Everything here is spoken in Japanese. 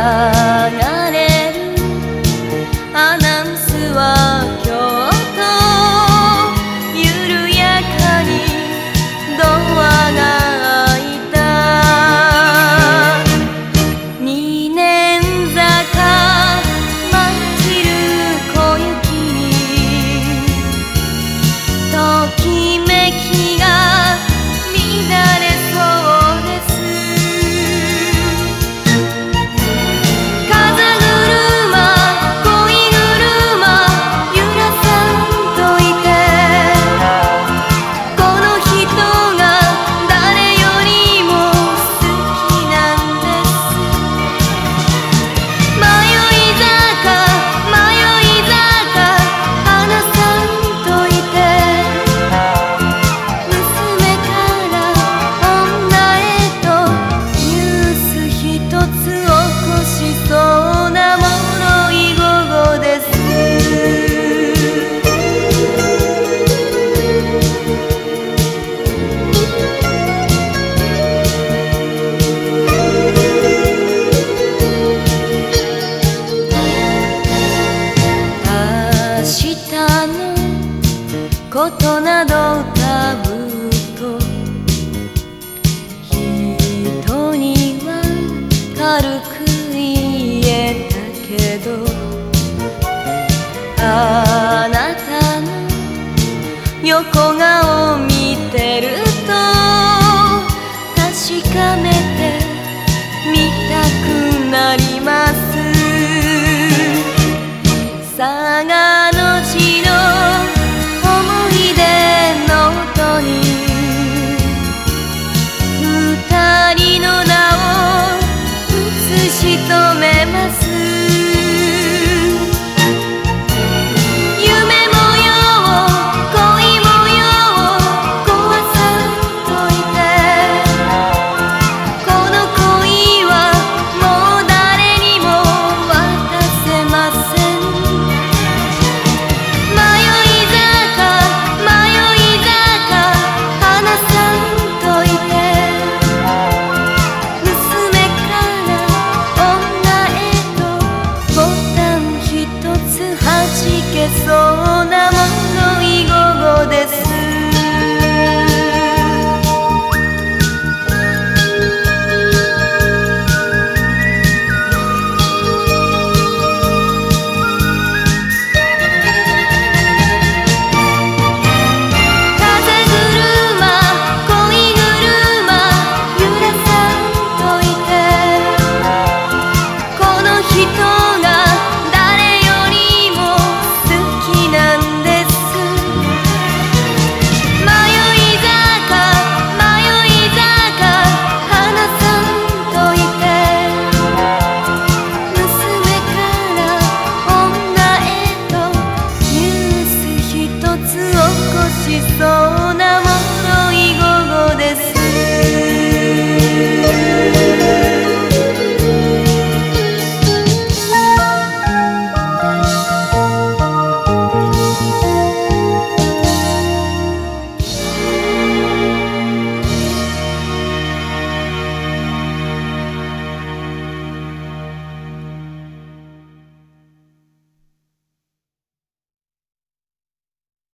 れるアナウンスは京都、緩やかにドアが開いた。二年坂舞い散る小雪にときめきが乱れそうです。風車恋車揺らさんといて、この人が誰よりも好きなんです。迷い坂迷い坂離さんといて、娘から女へとニュース一つ起こしそうなものい午後です。明日のことなど多分と人には軽く言えたけど、あなたの横顔見てると確かめてみたくなります。佐賀の地の思い出ノートに二人の名を写し止めます。夢模様恋模様壊さんといて、この恋はもう誰にも渡せません。迷い坂迷い坂離さんといて、娘から女へとボタン一つ弾けそうなものい午後です。風車恋車揺らさんといて、この人